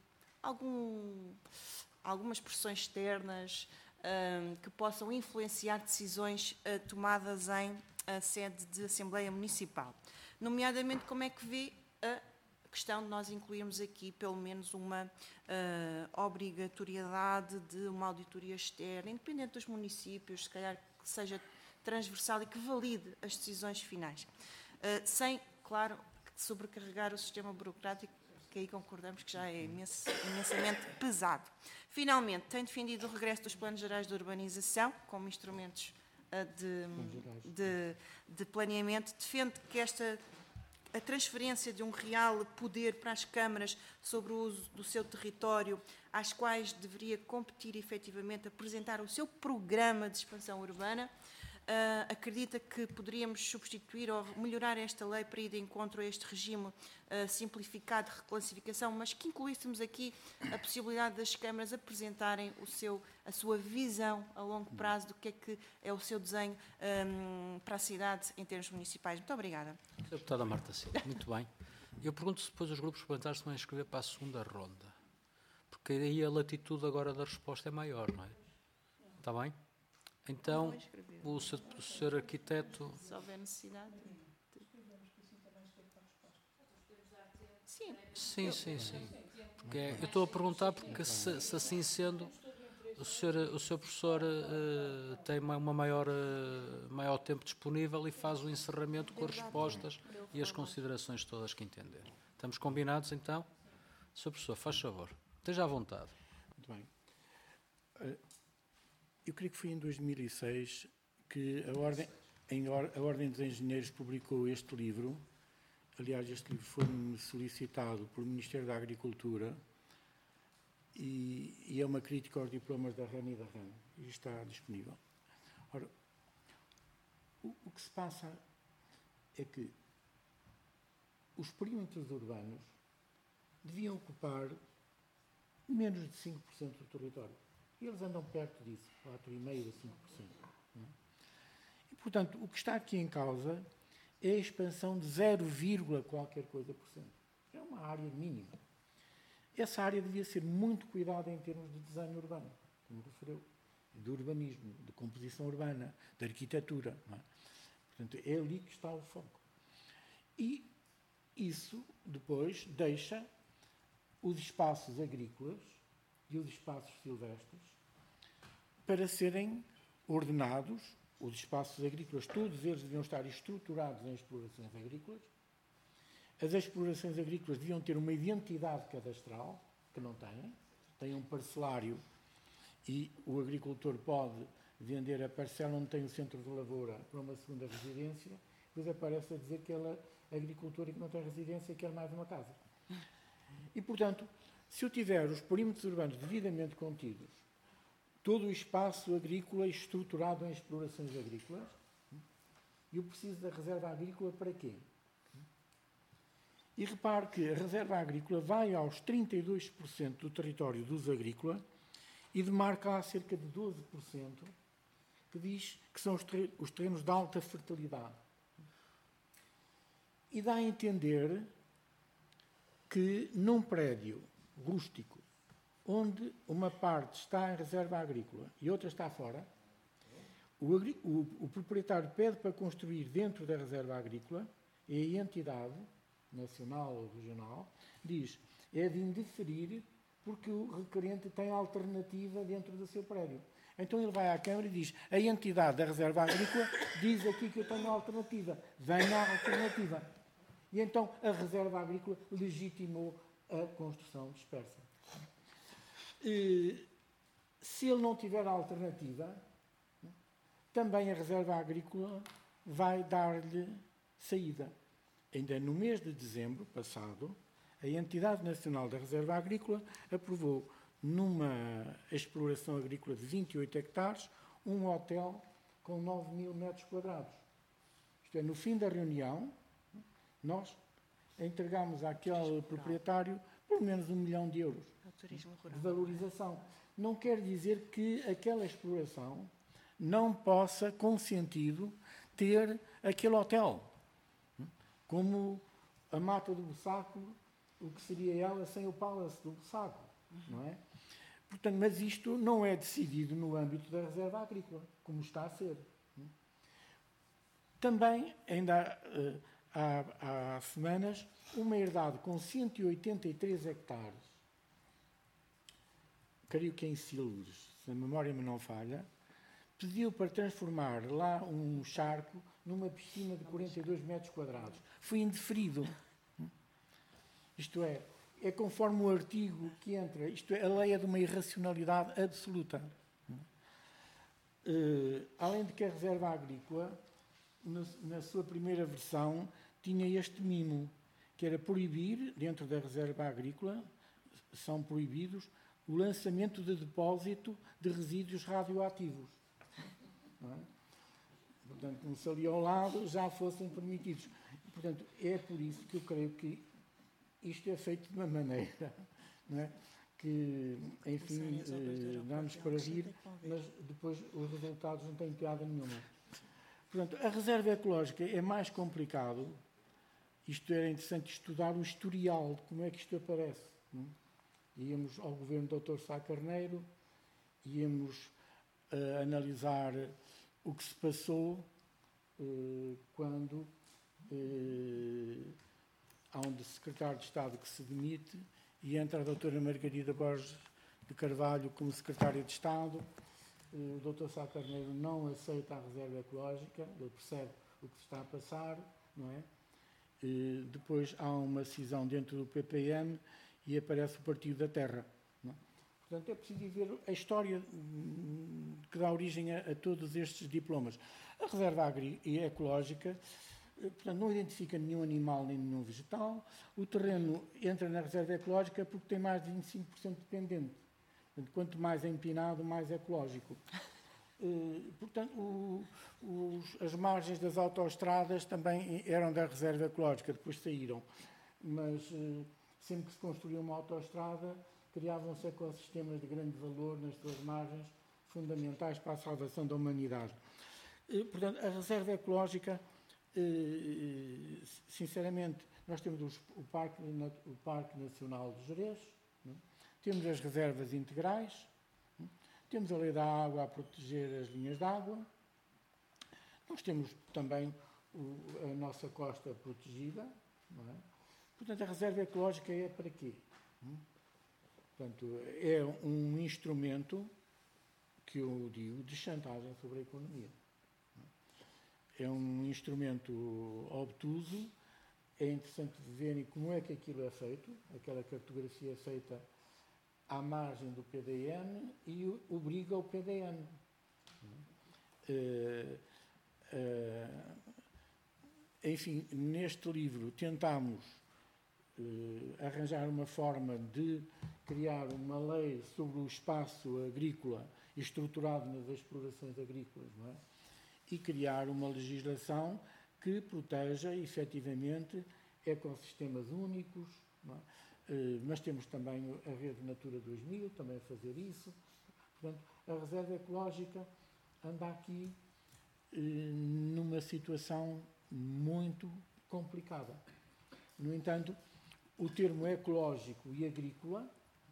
algumas pressões externas que possam influenciar decisões tomadas em sede de Assembleia Municipal? Nomeadamente, como é que vê a questão de nós incluirmos aqui pelo menos uma obrigatoriedade de uma auditoria externa, independente dos municípios, se calhar que seja transversal e que valide as decisões finais, sem, claro, sobrecarregar o sistema burocrático, que aí concordamos que já é imensamente pesado. Finalmente, tem defendido o regresso dos planos gerais de urbanização como instrumentos de planeamento, defende que a transferência de um real poder para as câmaras sobre o uso do seu território, às quais deveria competir efetivamente apresentar o seu programa de expansão urbana. Acredita que poderíamos substituir ou melhorar esta lei para ir de encontro a este regime simplificado de reclassificação, mas que incluíssemos aqui a possibilidade das câmaras apresentarem a sua visão a longo prazo do que é o seu desenho para a cidade em termos municipais. Muito obrigada. Deputada Marta Silva, muito bem. Eu pergunto se depois os grupos parlamentares se vão inscrever para a segunda ronda, porque aí a latitude agora da resposta é maior, não é? Está bem? Então, o Sr. Arquiteto... Se houver necessidade. Sim. Porque eu estou a perguntar porque, se assim sendo, o Sr. Professor tem uma maior tempo disponível e faz o encerramento com as respostas e as considerações todas que entender. Estamos combinados, então? Sr. Professor, faz favor. Esteja à vontade. Muito bem. Eu creio que foi em 2006 que a Ordem dos Engenheiros publicou este livro. Aliás, este livro foi-me solicitado pelo Ministério da Agricultura e é uma crítica aos diplomas da REN e da REN. E está disponível. Ora, o que se passa é que os perímetros urbanos deviam ocupar menos de 5% do território. E eles andam perto disso, 4,5% a 5%. E, portanto, o que está aqui em causa é a expansão de 0, qualquer coisa por cento. É uma área mínima. Essa área devia ser muito cuidada em termos de desenho urbano, como referiu, de urbanismo, de composição urbana, de arquitetura. Não é? Portanto, é ali que está o foco. E isso, depois, deixa os espaços agrícolas e os espaços silvestres para serem ordenados. Os espaços agrícolas, todos eles deviam estar estruturados em explorações agrícolas. As explorações agrícolas deviam ter uma identidade cadastral, que não têm. Têm um parcelário e o agricultor pode vender a parcela onde tem o centro de lavoura para uma segunda residência, depois aparece a dizer que ele é agricultor e que não tem residência e quer mais uma casa. E, portanto, se eu tiver os perímetros urbanos devidamente contidos, todo o espaço agrícola estruturado em explorações agrícolas, eu preciso da reserva agrícola para quê? E repare que a reserva agrícola vai aos 32% do território de uso agrícola e demarca lá cerca de 12% que diz que são os terrenos de alta fertilidade. E dá a entender que num prédio rústico, onde uma parte está em reserva agrícola e outra está fora, o proprietário pede para construir dentro da reserva agrícola e a entidade, nacional ou regional, diz é de indeferir porque o requerente tem alternativa dentro do seu prédio. Então ele vai à Câmara e diz a entidade da reserva agrícola diz aqui que eu tenho alternativa, venha a alternativa. E então a reserva agrícola legitimou a construção dispersa. Se ele não tiver alternativa, também a reserva agrícola vai dar-lhe saída. Ainda no mês de dezembro passado, a Entidade Nacional da Reserva Agrícola aprovou, numa exploração agrícola de 28 hectares, um hotel com 9.000 metros quadrados. Isto é, no fim da reunião, nós entregámos àquele proprietário pelo menos 1 milhão de euros de valorização. Não quer dizer que aquela exploração não possa, com sentido, ter aquele hotel. Como a Mata do Bussaco, o que seria ela sem o Palace do Bussaco, não é? Portanto, mas isto não é decidido no âmbito da reserva agrícola, como está a ser. Também, ainda há semanas, uma herdade com 183 hectares, creio que em Silves, se a memória me não falha, pediu para transformar lá um charco numa piscina de 42 metros quadrados. Foi indeferido. Isto é conforme o artigo que entra, isto é, a lei é de uma irracionalidade absoluta. Além de que a reserva agrícola, na sua primeira versão, tinha este mimo, que era proibir, dentro da reserva agrícola, são proibidos o lançamento de depósito de resíduos radioativos. Não é? Portanto, como se ali ao lado já fossem permitidos. Portanto, é por isso que eu creio que isto é feito de uma maneira, não é? Que, enfim, dá-nos para rir, mas depois os resultados não têm piada nenhuma. Portanto, a reserva ecológica é mais complicado. Isto era interessante estudar o historial de como é que isto aparece. Não? Íamos ao governo do Dr. Sá Carneiro, íamos analisar o que se passou quando há um secretário de Estado que se demite e entra a doutora Margarida Borges de Carvalho como secretária de Estado. O Dr. Sá Carneiro não aceita a reserva ecológica, ele percebe o que se está a passar, não é? Depois há uma cisão dentro do PPM e aparece o Partido da Terra. Não é? Portanto, é preciso ver a história que dá origem a todos estes diplomas. A reserva ecológica, portanto, não identifica nenhum animal nem nenhum vegetal. O terreno entra na reserva ecológica porque tem mais de 25% dependente. Portanto, quanto mais é empinado, mais ecológico. Portanto, as margens das autoestradas também eram da reserva ecológica, depois saíram. Mas sempre que se construía uma autoestrada, criavam-se ecossistemas de grande valor nas suas margens, fundamentais para a salvação da humanidade. Portanto, a reserva ecológica, sinceramente, nós temos o Parque Nacional do Gerês, temos as reservas integrais, temos a lei da água a proteger as linhas de água, nós temos também a nossa costa protegida, não é? Portanto, a reserva ecológica é para quê? Portanto, é um instrumento, que eu digo, de chantagem sobre a economia. É um instrumento obtuso, é interessante verem como é que aquilo é feito, aquela cartografia é feita à margem do PDN e obriga o PDN. Enfim, neste livro tentámos arranjar uma forma de criar uma lei sobre o espaço agrícola estruturado nas explorações agrícolas, não é? E criar uma legislação que proteja efetivamente ecossistemas únicos, não é? Mas temos também a Rede Natura 2000, também a fazer isso. Portanto, a reserva ecológica anda aqui numa situação muito complicada. No entanto, o termo ecológico e agrícola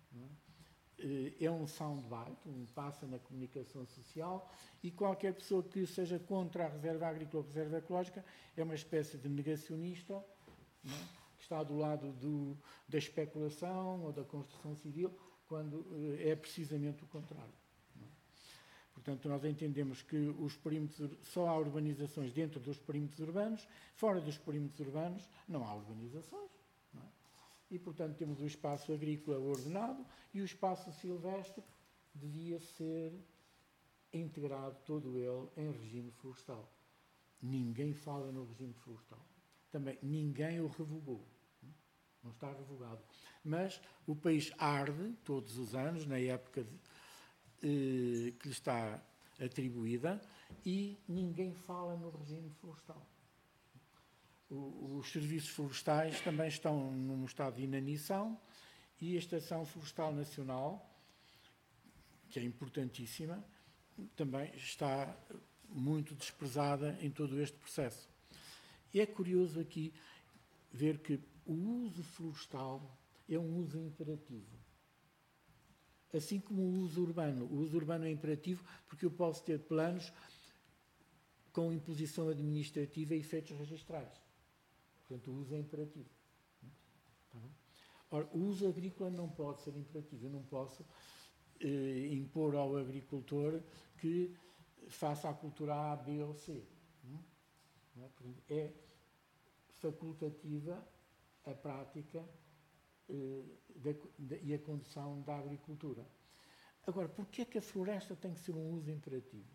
é um soundbite, passa na comunicação social, e qualquer pessoa que seja contra a reserva agrícola ou a reserva ecológica é uma espécie de negacionista, não é? Que está do lado da especulação ou da construção civil, quando é precisamente o contrário. Não é? Portanto, nós entendemos que os perímetros, só há urbanizações dentro dos perímetros urbanos, fora dos perímetros urbanos não há urbanizações. Não é? E, portanto, temos o espaço agrícola ordenado e o espaço silvestre devia ser integrado todo ele em regime florestal. Ninguém fala no regime florestal. Também ninguém o revogou. Não está revogado. Mas o país arde todos os anos, na época que lhe está atribuída, e ninguém fala no regime florestal. Os serviços florestais também estão num estado de inanição, e a Estação Florestal Nacional, que é importantíssima, também está muito desprezada em todo este processo. E é curioso aqui ver que o uso florestal é um uso imperativo. Assim como o uso urbano. O uso urbano é imperativo porque eu posso ter planos com imposição administrativa e efeitos registrais. Portanto, o uso é imperativo. Tá bem? Ora, o uso agrícola não pode ser imperativo. Eu não posso impor ao agricultor que faça a cultura A, B ou C. Não é? Portanto, é facultativa a prática e a condução da agricultura. Agora, porquê é que a floresta tem que ser um uso imperativo?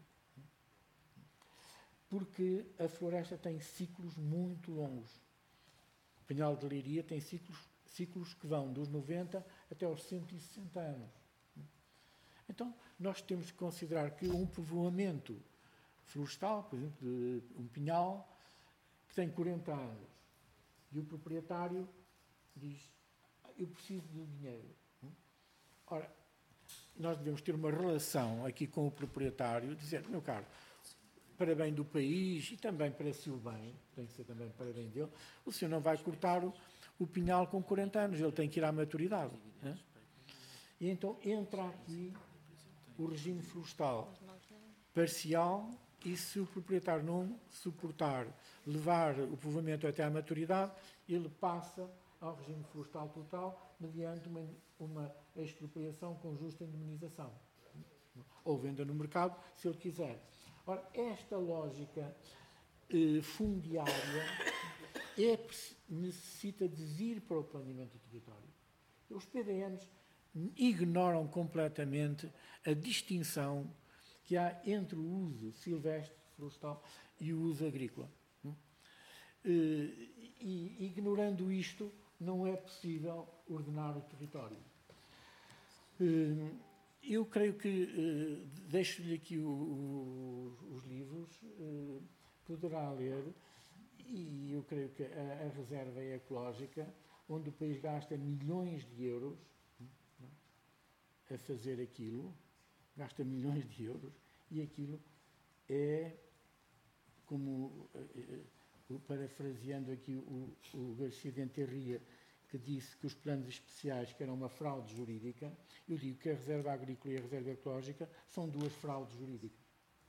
Porque a floresta tem ciclos muito longos. O Pinhal de Leiria tem ciclos que vão dos 90 até aos 160 anos. Então, nós temos que considerar que um povoamento florestal, por exemplo, de um pinhal, que tem 40 anos, e o proprietário diz: eu preciso de dinheiro. Ora, nós devemos ter uma relação aqui com o proprietário, dizer: meu caro, para bem do país e também para seu bem, tem que ser também para bem dele, o senhor não vai cortar o pinhal com 40 anos, ele tem que ir à maturidade. Né? E então entra aqui o regime florestal parcial, e se o proprietário não suportar levar o povoamento até à maturidade, ele passa ao regime florestal total mediante uma expropriação com justa indemnização. Ou venda no mercado, se ele quiser. Ora, esta lógica fundiária necessita de vir para o planeamento do território. Os PDMs ignoram completamente a distinção que há entre o uso silvestre, florestal, e o uso agrícola. E ignorando isto, não é possível ordenar o território. Eu creio que deixo-lhe aqui os livros, poderá ler, e eu creio que a reserva é ecológica, onde o país gasta milhões de euros a fazer aquilo, gasta milhões de euros, e aquilo é, como, parafraseando aqui o Garcia de Enterria, que disse que os planos especiais que eram uma fraude jurídica, eu digo que a reserva agrícola e a reserva ecológica são duas fraudes jurídicas.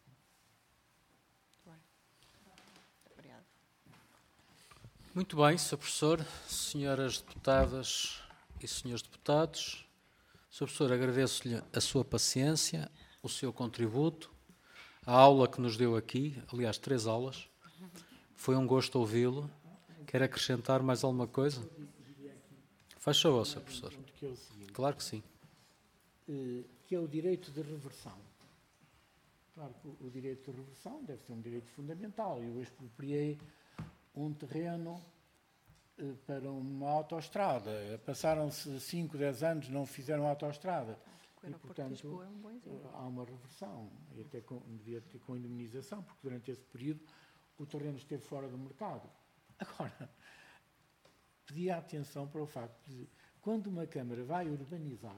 Obrigado. Muito bem, Sr. Professor, senhoras deputadas e senhores deputados. Sr. Professor, agradeço-lhe a sua paciência, o seu contributo, a aula que nos deu aqui, aliás, 3 aulas. Foi um gosto ouvi-lo. Quer acrescentar mais alguma coisa? Faz favor, Sr. Professor. Que é o seguinte, Claro que sim. que é o direito de reversão. Claro que o direito de reversão deve ser um direito fundamental. Eu expropriei um terreno para uma autoestrada. Passaram-se 5, 10 anos, não fizeram a autoestrada. E, portanto, há uma reversão. E até devia ter com indemnização, porque durante esse período o terreno esteve fora do mercado. Agora, pedi atenção para o facto de, quando uma Câmara vai urbanizar,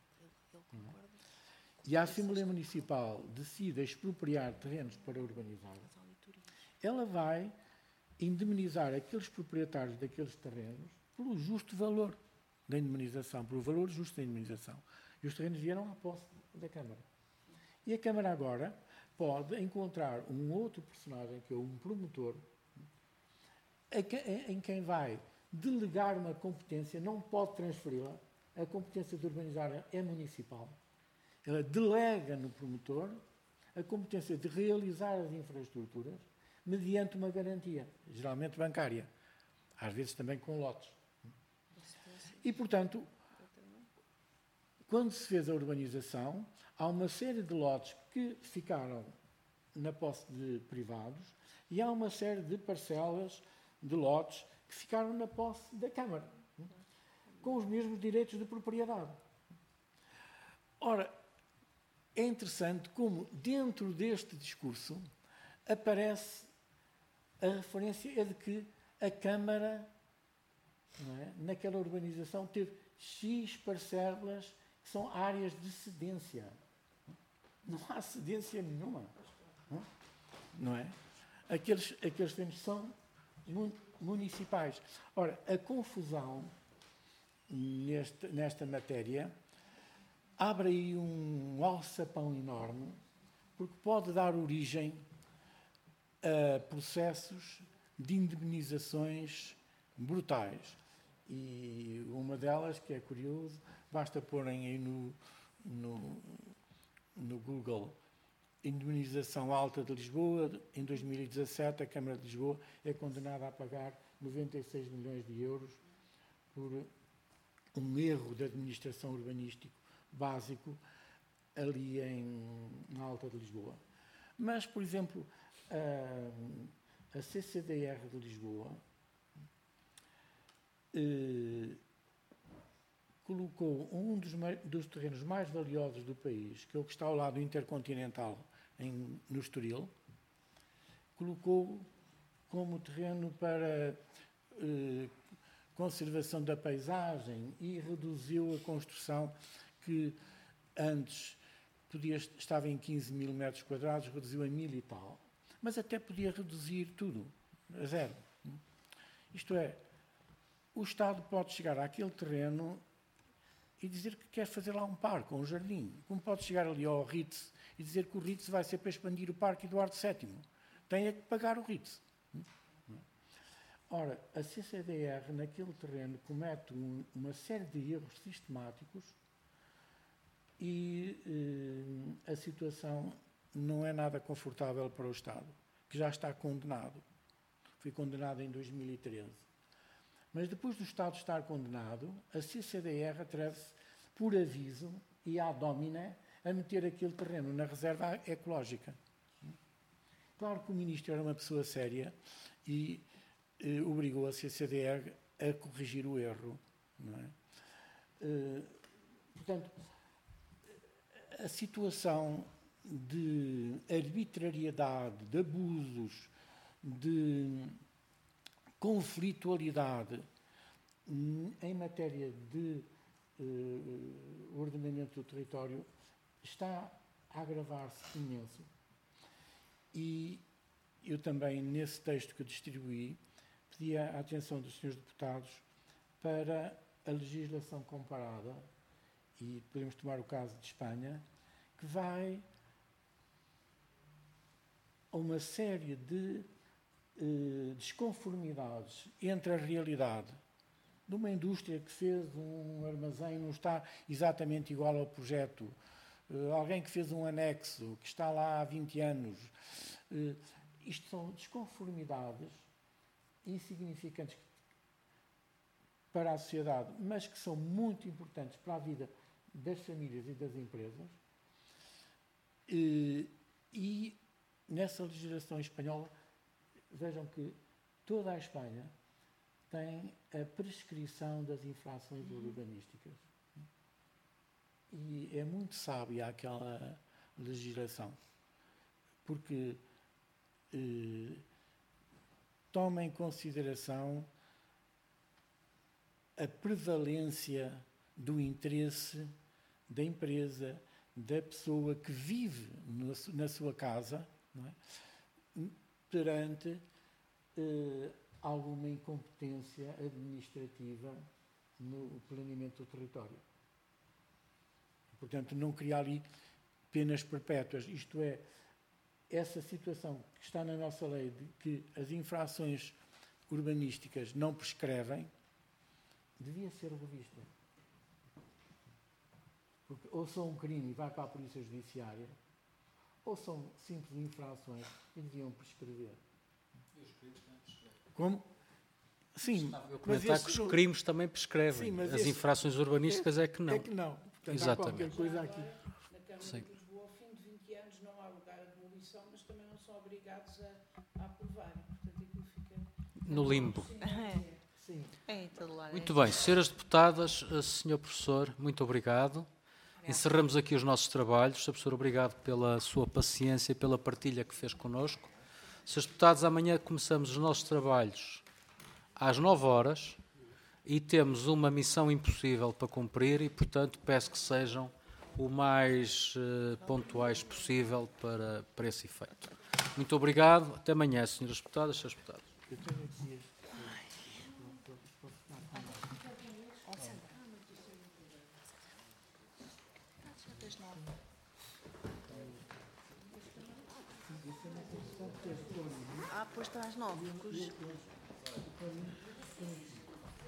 e a Assembleia Municipal decide expropriar terrenos para urbanizar, ela vai indemnizar aqueles proprietários daqueles terrenos pelo justo valor da indemnização, pelo valor justo da indemnização. E os terrenos vieram à posse da Câmara. E a Câmara agora pode encontrar um outro personagem, que é um promotor, em quem vai delegar uma competência, não pode transferi-la. A competência de urbanizar é municipal. Ela delega no promotor a competência de realizar as infraestruturas mediante uma garantia, geralmente bancária, às vezes também com lotes. E, portanto, quando se fez a urbanização, há uma série de lotes que ficaram na posse de privados e há uma série de parcelas de lotes que ficaram na posse da Câmara. com os mesmos direitos de propriedade. Ora, é interessante como, dentro deste discurso, aparece a referência de que a Câmara, não é, naquela urbanização, teve X parcelas que são áreas de cedência. Não há cedência nenhuma. Não é? Aqueles terrenos são municipais. Ora, a confusão nesta matéria abre aí um alçapão enorme, porque pode dar origem a processos de indemnizações brutais. E uma delas, que é curioso, basta porem aí no Google indemnização alta de Lisboa. Em 2017, a Câmara de Lisboa é condenada a pagar 96 milhões de euros por um erro de administração urbanístico básico ali na Alta de Lisboa. Mas, por exemplo, a CCDR de Lisboa colocou um dos terrenos mais valiosos do país, que é o que está ao lado do Intercontinental, no Estoril, colocou como terreno para conservação da paisagem e reduziu a construção que antes estava em 15 mil metros quadrados, reduziu a 1000 e tal. Mas até podia reduzir tudo, a zero. Isto é, o Estado pode chegar àquele terreno e dizer que quer fazer lá um parque, um jardim. Como pode chegar ali ao Ritz e dizer que o Ritz vai ser para expandir o Parque Eduardo VII. Tem é que pagar o Ritz. Ora, a CCDR, naquele terreno, comete uma série de erros sistemáticos e a situação não é nada confortável para o Estado, que já está condenado. Foi condenado em 2013. Mas depois do Estado estar condenado, a CCDR atreve-se, por aviso e à domina, a meter aquele terreno na reserva ecológica. Claro que o Ministro era uma pessoa séria e obrigou a CCDR a corrigir o erro. Não é? Portanto, a situação de arbitrariedade, de abusos, de conflitualidade em matéria de ordenamento do território está a agravar-se imenso. E eu também, nesse texto que distribuí, pedi a atenção dos senhores deputados para a legislação comparada, e podemos tomar o caso de Espanha, que vai a uma série de desconformidades entre a realidade de uma indústria que fez um armazém não está exatamente igual ao projeto, alguém que fez um anexo que está lá há 20 anos. Isto são desconformidades insignificantes para a sociedade, mas que são muito importantes para a vida das famílias e das empresas. E nessa legislação espanhola, vejam que toda a Espanha tem a prescrição das infrações urbanísticas. E é muito sábia aquela legislação, porque toma em consideração a prevalência do interesse da empresa, da pessoa que vive na sua casa, não é? Perante alguma incompetência administrativa no planeamento do território. Portanto, não criar ali penas perpétuas. Isto é, essa situação que está na nossa lei de que as infrações urbanísticas não prescrevem, devia ser revista. Porque ou são um crime e vai para a Polícia Judiciária, ou são simples infrações e deviam prescrever. E os crimes também prescrevem. Como? Sim. Eu comentar que os crimes também prescrevem. Sim, as infrações urbanísticas é que não. É que não. Portanto, exatamente. Há qualquer coisa aqui. Na Câmara de Lisboa, ao fim de 20 anos, não há lugar a demolição, mas também não são obrigados a aprovar. Portanto, aquilo fica no limbo. É, em todo lado. Muito bem, senhoras deputadas, senhor professor, muito obrigado. Encerramos aqui os nossos trabalhos. Sr. professor, obrigado pela sua paciência e pela partilha que fez connosco. Senhores deputados, amanhã começamos os nossos trabalhos às 9 horas e temos uma missão impossível para cumprir e, portanto, peço que sejam o mais pontuais possível para esse efeito. Muito obrigado. Até amanhã, senhoras deputadas, senhores deputados. Pois está às 9.